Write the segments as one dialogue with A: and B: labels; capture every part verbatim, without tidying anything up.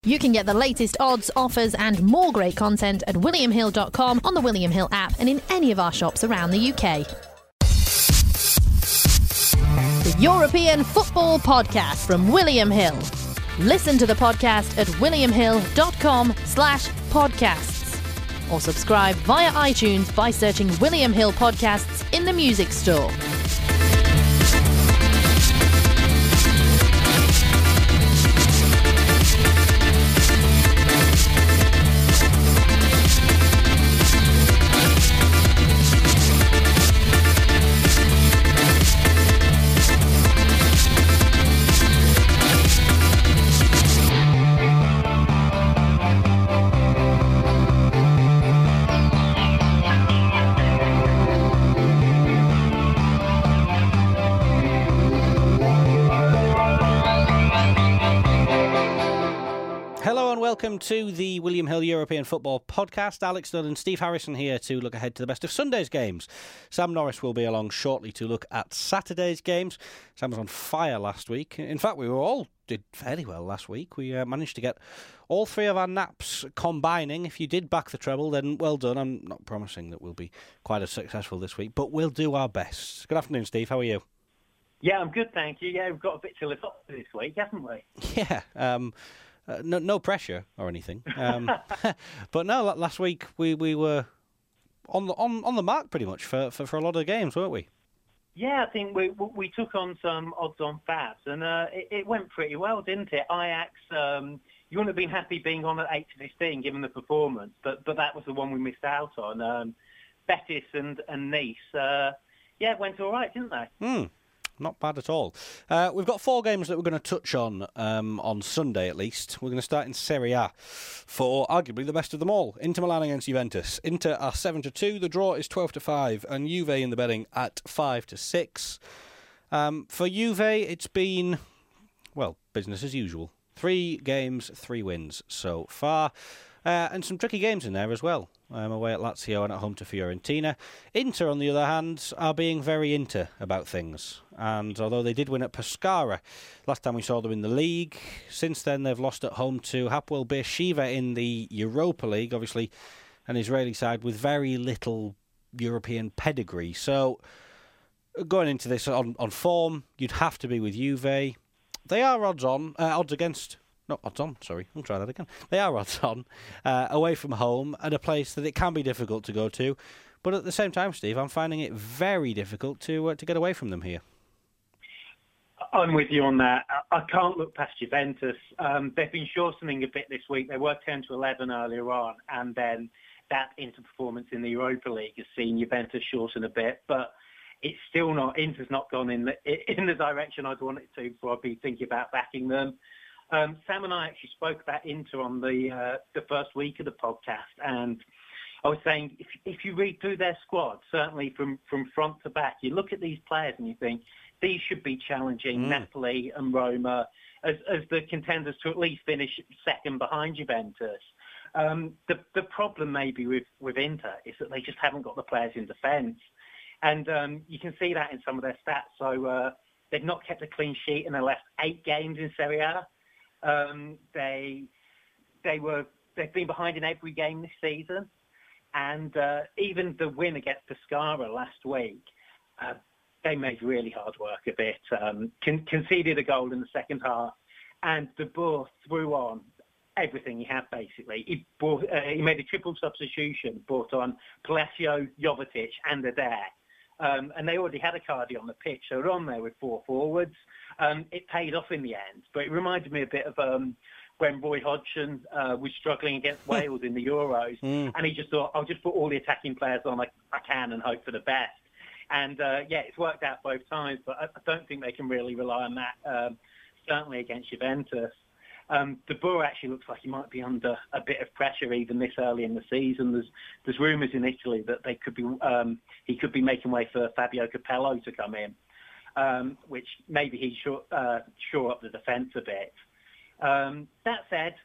A: You can get the latest odds, offers and more great content at william hill dot com, on the William Hill app and in any of our shops around the U K. The European Football Podcast from William Hill. Listen to the podcast at william hill dot com slash podcasts or subscribe via iTunes by searching William Hill Podcasts in the music store.
B: Welcome to the William Hill European Football Podcast. Alex Dunn and Steve Harrison here to look ahead to the best of Sunday's games. Sam Norris will be along shortly to look at Saturday's games. Sam was on fire last week. In fact, we were all did fairly well last week. We uh, managed to get all three of our naps combining. If you did back the treble, then well done. I'm not promising that we'll be quite as successful this week, but we'll do our best. Good afternoon, Steve. How are you?
C: Yeah, I'm good, thank you. Yeah, we've got a bit to live up to this week, haven't we?
B: Yeah, um... Uh, no, no pressure or anything, um, but no. Last week we, we were on the on, on the mark pretty much for, for, for a lot of the games, weren't we?
C: Yeah, I think we we took on some odds-on fabs, and uh, it, it went pretty well, didn't it? Ajax, um, you wouldn't have been happy being on at eight to fifteen given the performance, but but that was the one we missed out on. Um, Betis and and Nice, uh, yeah, it went all right, didn't they?
B: Mm. Not bad at all. Uh, we've got four games that we're going to touch on um, on Sunday at least. We're going to start in Serie A for arguably the best of them all. Inter Milan against Juventus. Inter are seven to two, the draw is twelve to five, and Juve in the betting at five to six. Um, for Juve, it's been, well, business as usual. Three games, three wins so far. Uh, and some tricky games in there as well. Um, away at Lazio and at home to Fiorentina. Inter, on the other hand, are being very Inter about things. And although they did win at Pescara last time we saw them in the league, since then they've lost at home to Hapoel Beersheva in the Europa League. Obviously, an Israeli side with very little European pedigree. So, going into this on, on form, you'd have to be with Juve. They are odds on, uh, odds against... No, odds on, sorry. I'll try that again. They are odds on, uh, away from home, at a place that it can be difficult to go to. But at the same time, Steve, I'm finding it very difficult to uh, to get away from them here.
C: I'm with you on that. I can't look past Juventus. Um, they've been shortening a bit this week. They were ten to eleven earlier on, and then that inter-performance in the Europa League has seen Juventus shorten a bit. But it's still not, Inter's not gone in the, in the direction I'd want it to, so I'd be thinking about backing them. Um, Sam and I actually spoke about Inter on the uh, the first week of the podcast, and I was saying if if you read through their squad, certainly from, from front to back, you look at these players and you think these should be challenging mm. Napoli and Roma as as the contenders to at least finish second behind Juventus. Um, the the problem maybe with, with Inter is that they just haven't got the players in defence, and um, you can see that in some of their stats. So uh, they've not kept a clean sheet in their last eight games in Serie A. Um, they they were they've been behind in every game this season, and uh, even the win against Pescara last week, uh, they made really hard work of it. Um, con- conceded a goal in the second half, and De Boer threw on everything he had basically. He brought, uh, he made a triple substitution, brought on Palacio, Jovetic, and Adair. Um, and they already had a Cardi on the pitch, so they're on there with four forwards. Um, it paid off in the end, but it reminded me a bit of um, when Roy Hodgson uh, was struggling against Wales in the Euros, mm. and he just thought, I'll just put all the attacking players on I, I can and hope for the best. And, uh, yeah, it's worked out both times, but I, I don't think they can really rely on that, um, certainly against Juventus. Um, De Boer actually looks like he might be under a bit of pressure even this early in the season. There's there's rumours in Italy that they could be um, he could be making way for Fabio Capello to come in, um, which maybe he shore, uh, shore up the defence a bit. Um, that said,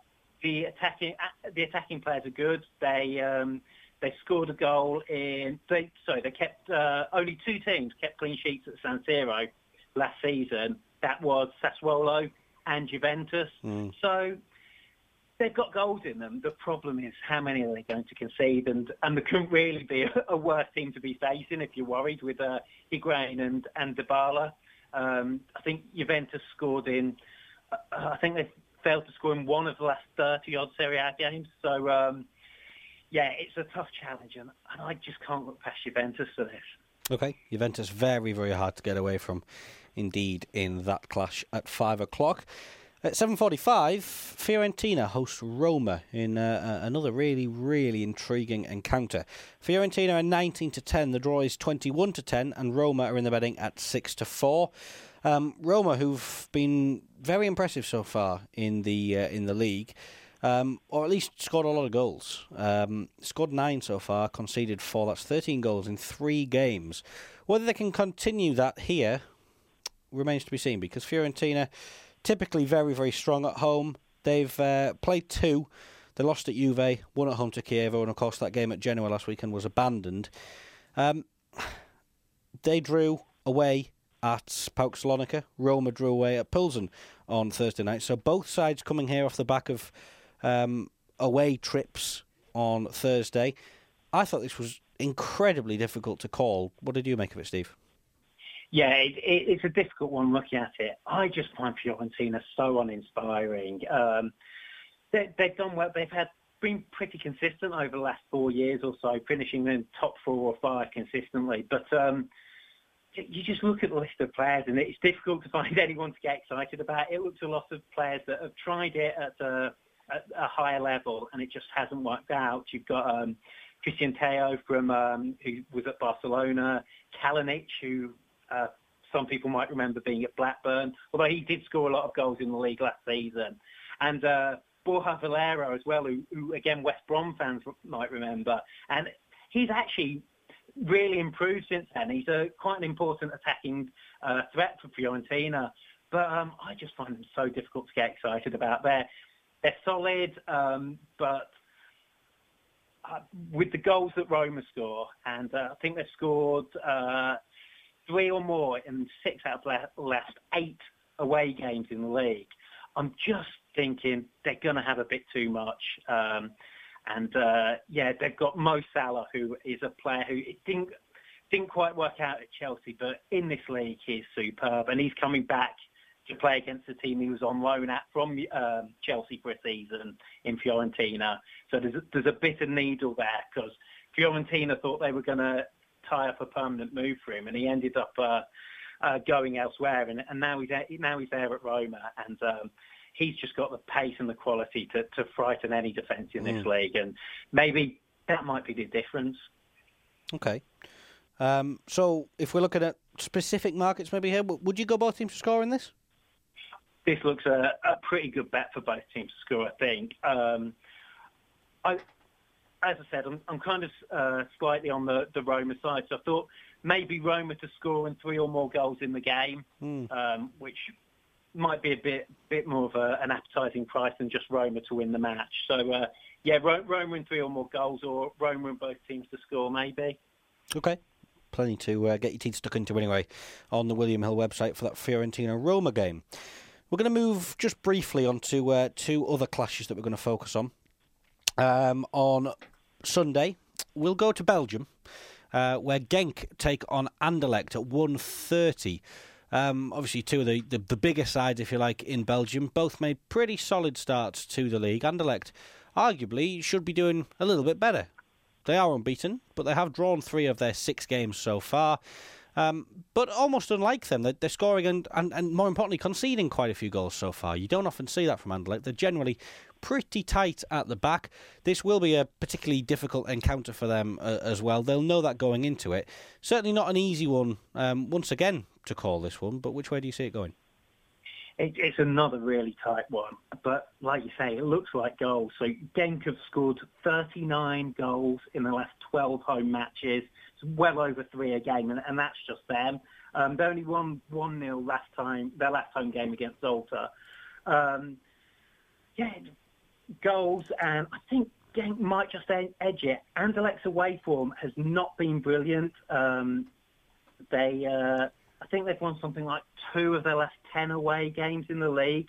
C: the attacking the attacking players are good. They um, they scored a goal in. They, sorry, they kept uh, only two teams kept clean sheets at San Siro last season. That was Sassuolo and Juventus. Mm. So they've got goals in them. The problem is how many are they going to concede, and, and there couldn't really be a, a worse team to be facing if you're worried with uh, Higuain and, and Dybala. Um, I think Juventus scored in, uh, I think they failed to score in one of the last thirty-odd Serie A games. So, um, yeah, it's a tough challenge, and, and I just can't look past Juventus for this.
B: Okay, Juventus very, very hard to get away from, indeed, in that clash at five o'clock. At seven forty-five, Fiorentina host Roma in uh, another really, really intriguing encounter. Fiorentina are nineteen to ten, the draw is twenty-one to ten, and Roma are in the betting at six to four. Um, Roma, who've been very impressive so far in the uh, in the league, um, or at least scored a lot of goals. Um, scored nine so far, conceded four. That's thirteen goals in three games. Whether they can continue that here remains to be seen, because Fiorentina, typically very, very strong at home. They've uh, played two. They lost at Juve, won at home to Chievo, and of course that game at Genoa last weekend was abandoned. Um, they drew away at PAOK Salonika. Roma drew away at Pilsen on Thursday night. So both sides coming here off the back of um, away trips on Thursday. I thought this was incredibly difficult to call. What did you make of it, Steve?
C: Yeah, it, it, it's a difficult one looking at it. I just find Fiorentina so uninspiring. Um, they, they've done well. They've had been pretty consistent over the last four years or so, finishing in top four or five consistently. But um, you just look at the list of players, and it's difficult to find anyone to get excited about. It looks a lot of players that have tried it at a, at a higher level, and it just hasn't worked out. You've got um, Christian Teo from um, who was at Barcelona, Kalinic, who Uh, some people might remember being at Blackburn, although he did score a lot of goals in the league last season. And uh, Borja Valero as well, who, who, again, West Brom fans might remember. And he's actually really improved since then. He's a, quite an important attacking uh, threat for Fiorentina. But um, I just find them so difficult to get excited about. They're, they're solid, um, but uh, with the goals that Roma score, and uh, I think they've scored Uh, three or more in six out of the last eight away games in the league. I'm just thinking they're going to have a bit too much. Um, and, uh, yeah, they've got Mo Salah, who is a player who it didn't, didn't quite work out at Chelsea, but in this league he's superb. And he's coming back to play against the team he was on loan at from um, Chelsea for a season in Fiorentina. So there's a, there's a bit of needle there, because Fiorentina thought they were going to tie up a permanent move for him, and he ended up uh, uh, going elsewhere, and, and now he's now he's there at Roma, and um, he's just got the pace and the quality to, to frighten any defence in this mm. league, and maybe that might be the difference.
B: Okay, um, so if we're looking at specific markets, maybe here, would you go both teams to score in this?
C: This looks a, a pretty good bet for both teams to score, I think. Um, I. As I said, I'm, I'm kind of uh, slightly on the, the Roma side, so I thought maybe Roma to score in three or more goals in the game, mm. um, which might be a bit bit more of a, an appetising price than just Roma to win the match. So, uh, yeah, Roma in three or more goals, or Roma in both teams to score, maybe.
B: Okay. Plenty to uh, get your teeth stuck into anyway on the William Hill website for that Fiorentina-Roma game. We're going to move just briefly on to uh, two other clashes that we're going to focus on. Um, on Sunday, we'll go to Belgium, uh, where Genk take on Anderlecht at one thirty. Um, obviously, two of the, the, the bigger sides, if you like, in Belgium. Both made pretty solid starts to the league. Anderlecht, arguably, should be doing a little bit better. They are unbeaten, but they have drawn three of their six games so far. Um, but almost unlike them, they're, they're scoring and, and, and, more importantly, conceding quite a few goals so far. You don't often see that from Anderlecht. They're generally pretty tight at the back. This will be a particularly difficult encounter for them uh, as well. They'll know that going into it. Certainly not an easy one, um, once again, to call this one. But which way do you see it going?
C: It, it's another really tight one. But like you say, it looks like goals. So Genk have scored thirty-nine goals in the last twelve home matches. It's well over three a game, and, and that's just them. Um, they only won one nil last time, their last home game against Zolta. Um, yeah, goals, and I think Genk might just edge it. Anderlecht's away form has not been brilliant. Um, they, uh, I think they've won something like two of their last ten away games in the league.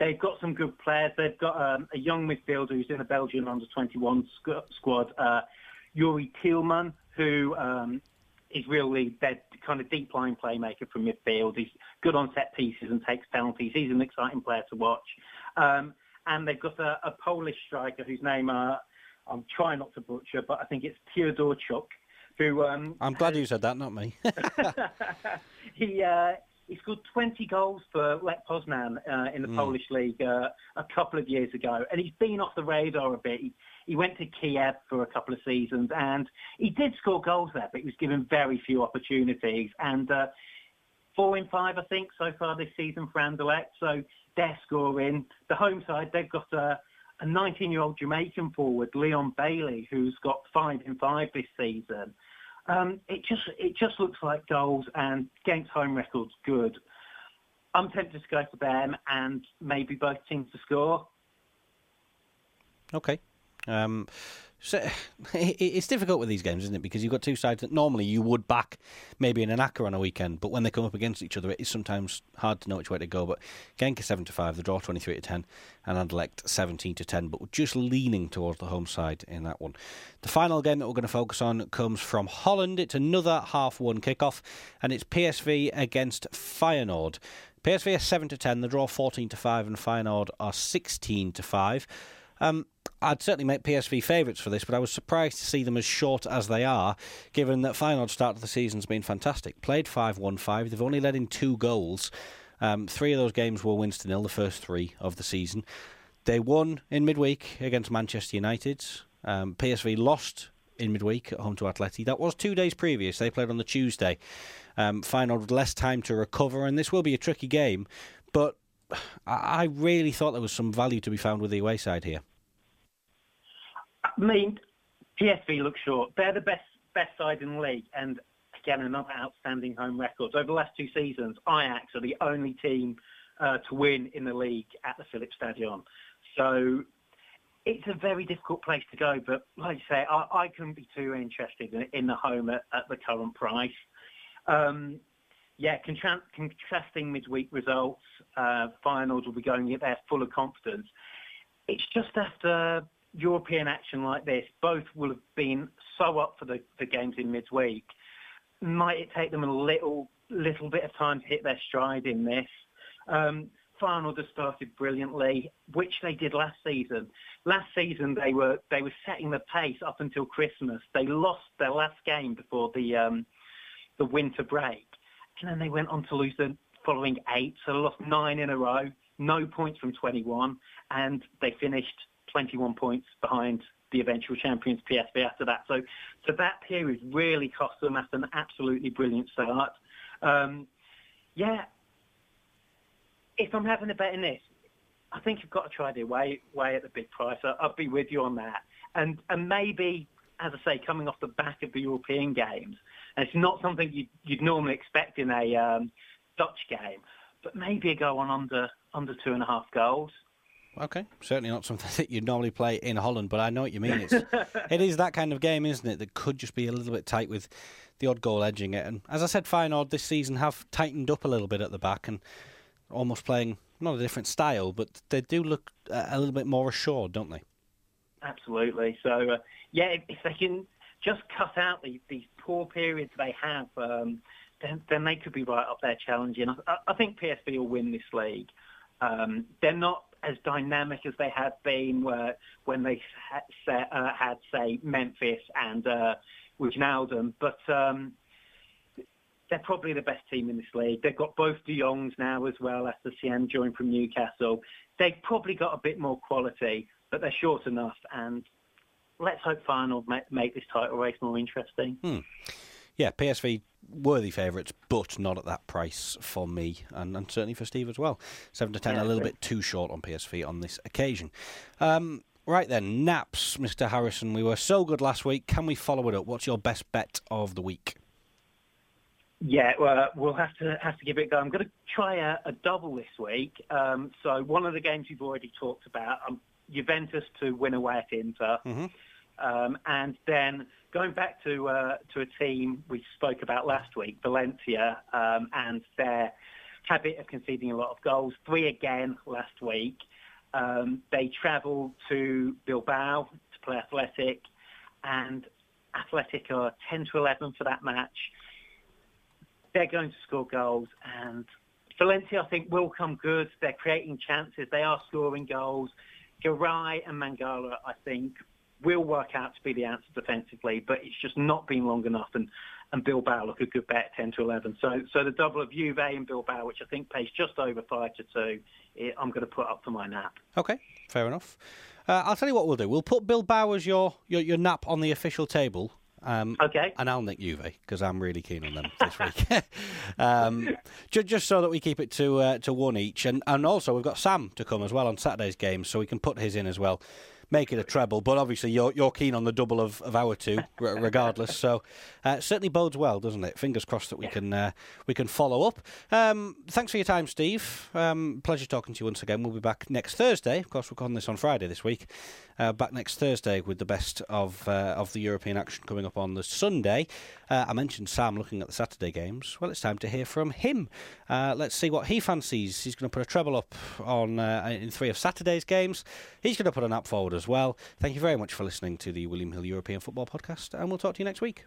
C: they've got some good players. They've got um, a young midfielder who's in the Belgian under twenty-one squ- squad, uh, Yuri Tielman, who um, is really their kind of deep line playmaker from midfield. He's good on set pieces and takes penalties. He's an exciting player to watch. Um, and they've got a, a Polish striker whose name uh, I'm trying not to butcher, but I think it's Teodorchuk, who... Um,
B: I'm glad you said that, not me.
C: he... Uh, He scored twenty goals for Lech Poznan uh, in the mm. Polish league uh, a couple of years ago, and he's been off the radar a bit. He, he went to Kiev for a couple of seasons, and he did score goals there, but he was given very few opportunities. And uh, four in five, I think, so far this season for Anderlecht. So they're scoring. The home side, they've got a, a nineteen-year-old Jamaican forward, Leon Bailey, who's got five in five this season. Um, it just it just looks like goals, and against home records good. I'm tempted to go for them and maybe both teams to score.
B: Okay. Um, so it's difficult with these games, isn't it? Because you've got two sides that normally you would back maybe in an A C C A on a weekend, but when they come up against each other, it is sometimes hard to know which way to go. But Genk is seven to five, the draw twenty-three to ten, and Anderlecht seventeen to ten, but we're just leaning towards the home side in that one. The final game that we're going to focus on comes from Holland. It's another half one kickoff, and it's P S V against Feyenoord. P S V are seven to ten, the draw fourteen to five, and Feyenoord are sixteen to five. Um, I'd certainly make P S V favourites for this, but I was surprised to see them as short as they are, given that Feyenoord's start of the season's been fantastic. Played five one five, they've only let in two goals. Um, three of those games were wins to nil, the first three of the season. They won in midweek against Manchester United. Um, P S V lost in midweek at home to Atleti. That was two days previous. They played on the Tuesday. Um, Feyenoord with less time to recover, and this will be a tricky game, but I really thought there was some value to be found with the away side here.
C: I mean, P S V look short. They're the best best side in the league, and again, another outstanding home record. Over the last two seasons, Ajax are the only team uh, to win in the league at the Philips Stadion. So it's a very difficult place to go, but like you say, I, I couldn't be too interested in, in the home at, at the current price. Um, yeah, contra- contrasting midweek results, uh, Feyenoord will be going in there full of confidence. It's just after European action like this, both will have been so up for the, the games in midweek. Might it take them a little little bit of time to hit their stride in this? Um, Feyenoord have started brilliantly, which they did last season. Last season they were they were setting the pace up until Christmas. They lost their last game before the um, the winter break, and then they went on to lose the following eight. So they lost nine in a row, no points from twenty-one, and they finished twenty-one points behind the eventual champions P S V after that. So, so that period really cost them after an absolutely brilliant start. Um, yeah, if I'm having a bet in this, I think you've got to try the way way at the big price. I, I'll be with you on that. And and maybe, as I say, coming off the back of the European games, and it's not something you'd, you'd normally expect in a um, Dutch game, but maybe a go on under under two and a half goals.
B: Okay, certainly not something that you'd normally play in Holland, but I know what you mean. It's, it is that kind of game, isn't it, that could just be a little bit tight with the odd goal edging it. And as I said, Feyenoord this season have tightened up a little bit at the back and almost playing, not a different style, but they do look a little bit more assured, don't they?
C: Absolutely. So, uh, yeah, if, if they can just cut out these, these poor periods they have, um, then, then they could be right up there challenging. I, I think P S V will win this league. Um, they're not as dynamic as they have been uh, when they had, uh, had, say, Memphis and uh, Wijnaldum, but um, they're probably the best team in this league. They've got both De Jongs now as well after Sien joined from Newcastle. They've probably got a bit more quality, but they're short enough, and let's hope Feyenoord make, make this title race more interesting.
B: Hmm. Yeah, P S V worthy favourites, but not at that price for me, and, and certainly for Steve as well. seven to ten, yeah, a little bit too short on P S V on this occasion. Um, right then, Naps, Mister Harrison, we were so good last week. Can we follow it up? What's your best bet of the week?
C: Yeah, well, we'll have to have to give it a go. I'm going to try a, a double this week. Um, so one of the games you've already talked about, um, Juventus to win away at Inter. Mm-hmm. Um, and then going back to uh, to a team we spoke about last week, Valencia, um, and their habit of conceding a lot of goals. Three again last week. Um, they travel to Bilbao to play Athletic, and Athletic are ten to eleven for that match. They're going to score goals, and Valencia, I think, will come good. They're creating chances. They are scoring goals. Garay and Mangala, I think, will work out to be the answer defensively, but it's just not been long enough, and, and Bilbao look a good bet, ten to eleven. So so the double of Juve and Bilbao, which I think pays just over five to two, it, I'm going to put up for my nap.
B: Okay, fair enough. Uh, I'll tell you what we'll do. We'll put Bilbao as your, your, your nap on the official table. Um,
C: okay.
B: And I'll nick Juve, because I'm really keen on them this week. um, just, just so that we keep it to uh, to one each. And, and also, we've got Sam to come as well on Saturday's games, so we can put his in as well. Make it a treble, but obviously you're you're keen on the double of, of our two, regardless. So uh, certainly bodes well, doesn't it? Fingers crossed that we can uh, we can follow up. Um, thanks for your time, Steve. Um, pleasure talking to you once again. We'll be back next Thursday. Of course, we're on this on Friday this week. Uh, back next Thursday with the best of uh, of the European action coming up on the Sunday. Uh, I mentioned Sam looking at the Saturday games. Well, it's time to hear from him. Uh, let's see what he fancies. He's going to put a treble up on uh, in three of Saturday's games. He's going to put a nap forward as well. Thank you very much for listening to the William Hill European Football Podcast, and we'll talk to you next week.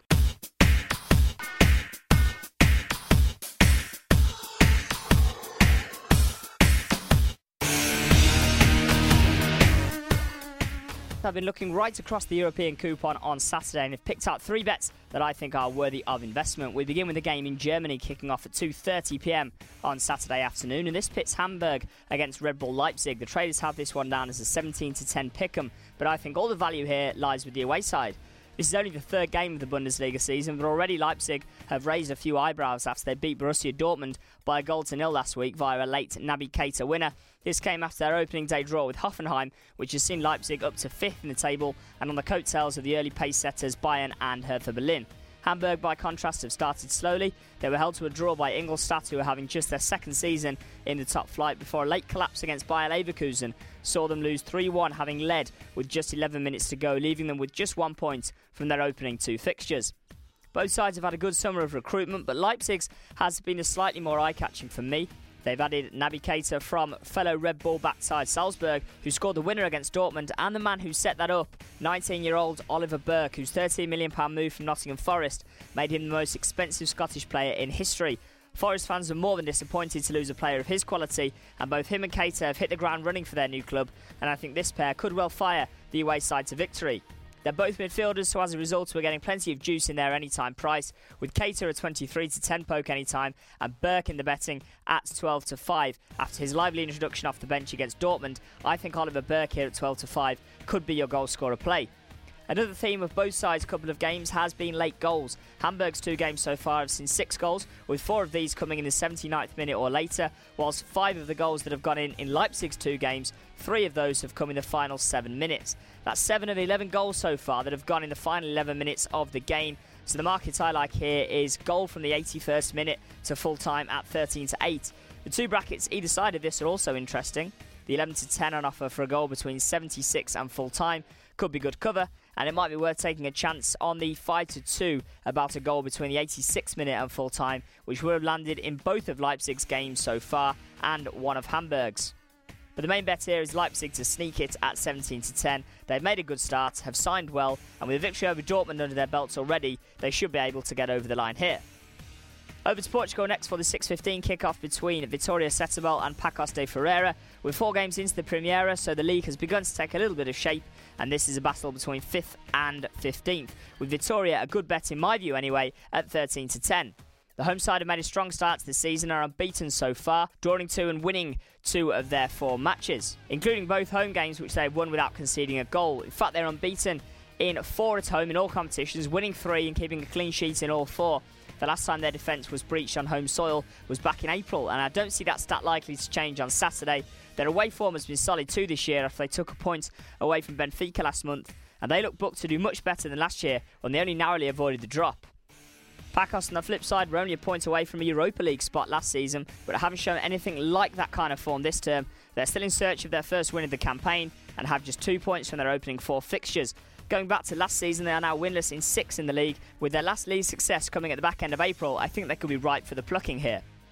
D: I've been looking right across the European coupon on Saturday and have picked out three bets that I think are worthy of investment. We begin with a game in Germany kicking off at two thirty p m on Saturday afternoon, and this pits Hamburg against Red Bull Leipzig. The traders have this one down as a seventeen to ten pick'em, but I think all the value here lies with the away side. This is only the third game of the Bundesliga season, but already Leipzig have raised a few eyebrows after they beat Borussia Dortmund by a goal to nil last week via a late Naby Keita winner. This came after their opening day draw with Hoffenheim, which has seen Leipzig up to fifth in the table and on the coattails of the early pace setters Bayern and Hertha Berlin. Hamburg, by contrast, have started slowly. They were held to a draw by Ingolstadt, who are having just their second season in the top flight, before a late collapse against Bayer Leverkusen saw them lose three one, having led with just eleven minutes to go, leaving them with just one point from their opening two fixtures. Both sides have had a good summer of recruitment, but Leipzig's has been a slightly more eye-catching for me. They've added Naby Keita from fellow Red Bull backside Salzburg, who scored the winner against Dortmund, and the man who set that up, nineteen-year-old Oliver Burke, whose thirteen million pounds move from Nottingham Forest made him the most expensive Scottish player in history. Forest fans are more than disappointed to lose a player of his quality, and both him and Keita have hit the ground running for their new club, and I think this pair could well fire the away side to victory. They're both midfielders, so as a result we're getting plenty of juice in their anytime price, with Keita at twenty-three to ten poke anytime and Burke in the betting at twelve to five. After his lively introduction off the bench against Dortmund, I think Oliver Burke here at twelve to five could be your goal scorer play. Another theme of both sides' couple of games has been late goals. Hamburg's two games so far have seen six goals, with four of these coming in the seventy-ninth minute or later, whilst five of the goals that have gone in in Leipzig's two games, three of those have come in the final seven minutes. That's seven of eleven goals so far that have gone in the final eleven minutes of the game. So the market I like here is goal from the eighty-first minute to full time at thirteen to eight. The two brackets either side of this are also interesting. The eleven to ten on offer for a goal between seventy-six and full time could be good cover, and it might be worth taking a chance on the five to two about a goal between the eighty-sixth minute and full time, which would have landed in both of Leipzig's games so far and one of Hamburg's. But the main bet here is Leipzig to sneak it at seventeen to ten. They've made a good start, have signed well, and with a victory over Dortmund under their belts already, they should be able to get over the line here. Over to Portugal next for the six fifteen kick-off between Vitória Setúbal and Paços de Ferreira. We're four games into the Primeira, so the league has begun to take a little bit of shape, and this is a battle between fifth and fifteenth, with Vitória a good bet in my view anyway at thirteen to ten. The home side have made a strong start to the season, are unbeaten so far, drawing two and winning two of their four matches, including both home games which they've won without conceding a goal. In fact, they're unbeaten in four at home in all competitions, winning three and keeping a clean sheet in all four. The last time their defence was breached on home soil was back in April, and I don't see that stat likely to change on Saturday. Their away form has been solid too this year after they took a point away from Benfica last month, and they look booked to do much better than last year when they only narrowly avoided the drop. Paços, on the flip side, were only a point away from a Europa League spot last season, but haven't shown anything like that kind of form this term. They're still in search of their first win of the campaign and have just two points from their opening four fixtures. Going back to last season, they are now winless in six in the league. With their last league success coming at the back end of April, I think they could be ripe for the plucking here.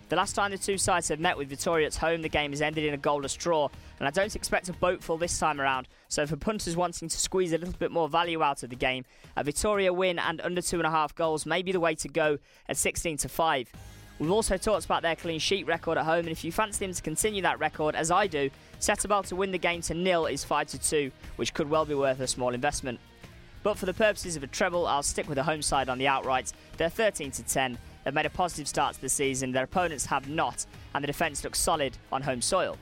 D: The last time the two sides have met with Vitoria at home, the game has ended in a goalless draw, and I don't expect a boatful this time around. So for punters wanting to squeeze a little bit more value out of the game, a Vitoria win and under two and a half goals may be the way to go at sixteen to five. We've also talked about their clean sheet record at home, and if you fancy them to continue that record, as I do, Setúbal to win the game to nil is five to two, which could well be worth a small investment. But for the purposes of a treble, I'll stick with the home side on the outrights. They're thirteen to ten. They've made a positive start to the season, their opponents have not, and the defence looks solid on home soil.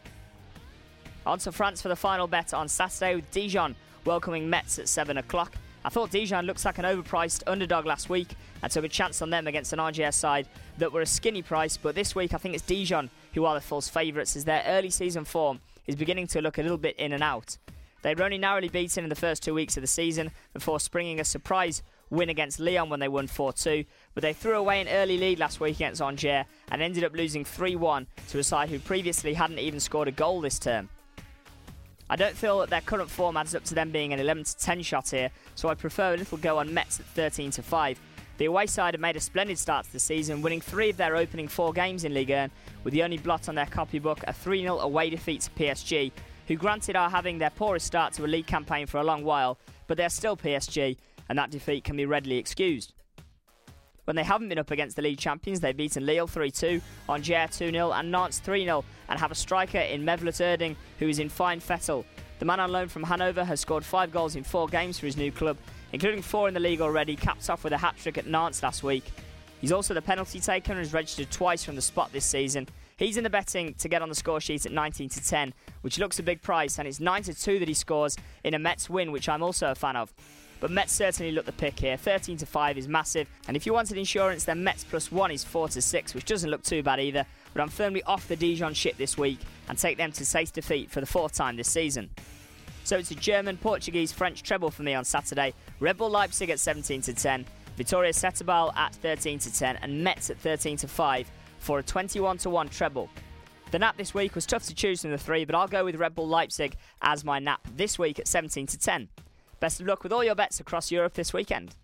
D: On to France for the final bet on Saturday, with Dijon welcoming Metz at seven o'clock. I thought Dijon looks like an overpriced underdog last week and took a chance on them against an R G S side that were a skinny price, but this week I think it's Dijon who are the false favourites, as their early season form is beginning to look a little bit in and out. They were only narrowly beaten in the first two weeks of the season before springing a surprise win against Lyon when they won four two, but they threw away an early lead last week against Angers and ended up losing three one to a side who previously hadn't even scored a goal this term. I don't feel that their current form adds up to them being an eleven to ten shot here, so I prefer a little go on Metz at thirteen to five. The away side have made a splendid start to the season, winning three of their opening four games in Ligue one, with the only blot on their copybook a three nil away defeat to P S G, who granted are having their poorest start to a league campaign for a long while, but they're still P S G, and that defeat can be readily excused. When they haven't been up against the league champions, they've beaten Lille three two, Angers two nil and Nantes three nil, and have a striker in Mevlut Erding who is in fine fettle. The man on loan from Hanover has scored five goals in four games for his new club, including four in the league already, capped off with a hat-trick at Nantes last week. He's also the penalty taker and has registered twice from the spot this season. He's in the betting to get on the score sheet at nineteen to ten, which looks a big price, and it's nine to two that he scores in a Metz win, which I'm also a fan of. But Metz certainly look the pick here. thirteen to five is massive, and if you wanted insurance, then Metz plus one is four to six, which doesn't look too bad either. But I'm firmly off the Dijon ship this week and take them to safe defeat for the fourth time this season. So it's a German, Portuguese, French treble for me on Saturday. Red Bull Leipzig at seventeen to ten, Vitoria Setúbal at thirteen to ten, and Metz at thirteen to five for a twenty-one to one treble. The nap this week was tough to choose from the three, but I'll go with Red Bull Leipzig as my nap this week at seventeen to ten. Best of luck with all your bets across Europe this weekend.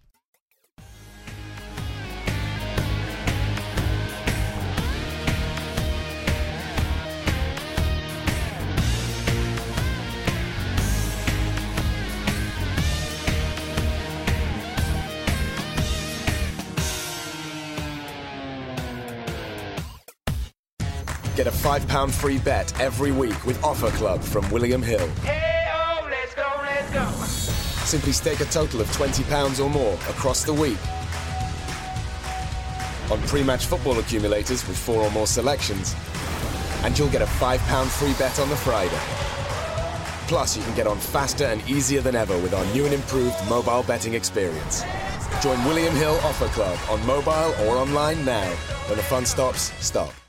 E: Get a five pound free bet every week with Offer Club from William Hill.
F: Hey-o, let's go, let's go.
E: Simply stake a total of twenty pounds or more across the week on pre-match football accumulators with four or more selections, and you'll get a five pound free bet on the Friday. Plus, you can get on faster and easier than ever with our new and improved mobile betting experience. Join William Hill Offer Club on mobile or online now. When the fun stops, stop.